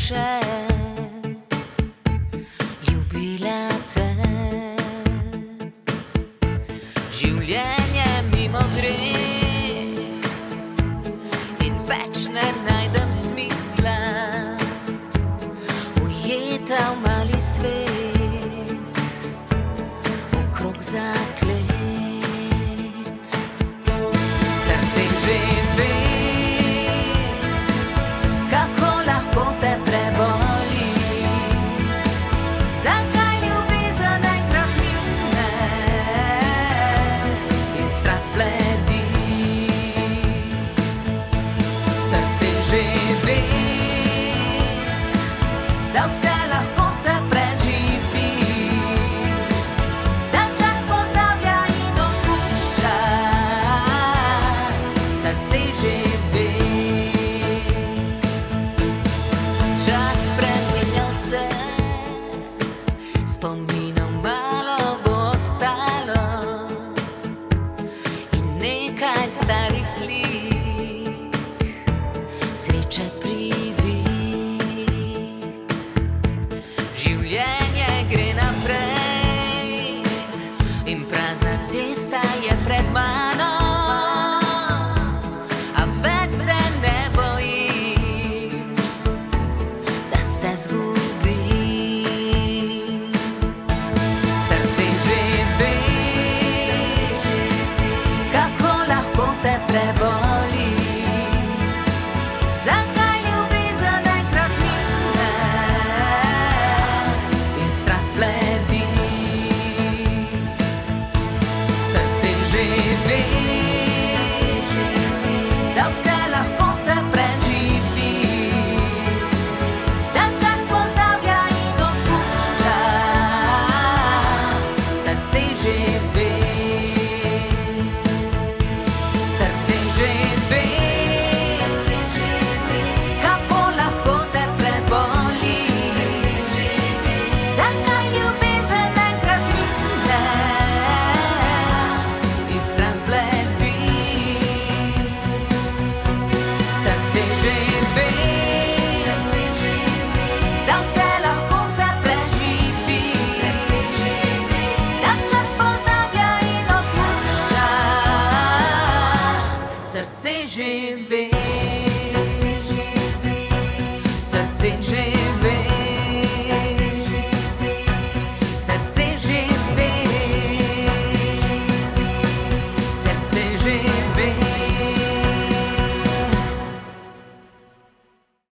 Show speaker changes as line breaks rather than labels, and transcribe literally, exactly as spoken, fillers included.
duše ljubila te. Življenje mimo gre in več ne najdem smisla, ujeta v mali svet, okrog zaklet. Srce že ve, kako lahko te preboli, zakaj ljubezen enkrat mine in strast bledi. Srce že ve, da vse lahko se preživi, da čas pozablja in odpušča. Srce že ve, čas spreminja se, spominom malo bo ostalo in nekaj starih slik, sreče privid. Življenje gre naprej in prazna cesta je pred mano, a več se ne bojim, da se zgubim. Srce že ve, kako lahko te preboli, zakaj ljubezen enkrat mine in strast bledi. Srce že ve, da vse lahko se preživi, da čas pozablja in odpušča. Srce že ve, srce že ve, kako lahko te preboli, zakaj ljubezen enkrat mine in strast bledi. Srce že ve, da vse lahko se preživi, da čas pozablja in odpušča. Srce že ve, srce že